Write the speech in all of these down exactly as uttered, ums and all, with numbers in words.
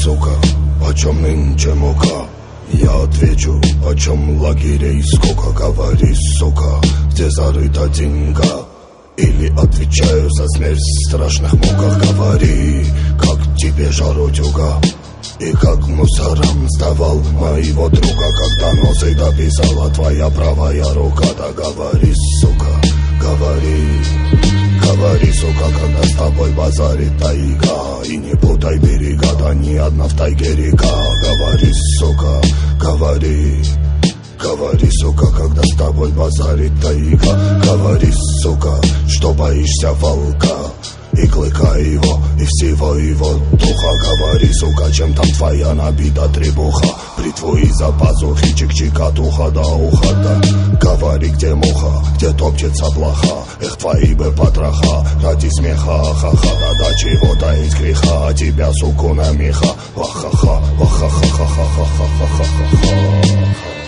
сука, почем нынче мука? Я отвечу, почем лагерей сколько? Говори, сука, где зарыта деньга? Или отвечаю за смерть в страшных муках. Говори, как тебе жарутюга, и как мусорам сдавал моего друга, когда носы дописала твоя правая рука. Да говори, сука, говори, говори, сука, когда с тобой базарит тайга. И не путай берега, да ни одна в тайге река. Говори, сука, говори, говори, сука, когда с тобой базарит тайга. Говори, сука, что боишься волка и клыка его, и всего его духа. Говори, сука, чем там твоя набита требуха. Бритву из-за пазухи, чик-чикатуха до уха, да. Говори, где муха, где топчется блоха. Эх, твои бы потроха, ради смеха, ха-ха. Да до чего таить греха, а тебя, суку, на меха. Ва-ха-ха, ва-ха-ха-ха-ха-ха-ха-ха-ха.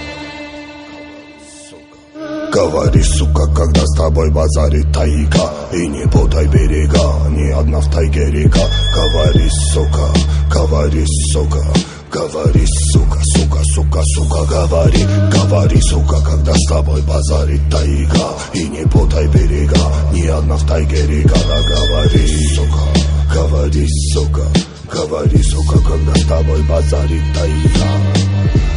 Говори, сука, когда с тобой базарит тайга, и не путай берега, ни одна в тайге река. Говори, сука, говори, сука, говори, сука, сука, сука, сука, говори. Говори, сука, когда с тобой базарит тайга, и не путай берега, ни одна в тайге река. Да говори, сука, говори, сука, говори, сука, когда с тобой базарит тайга.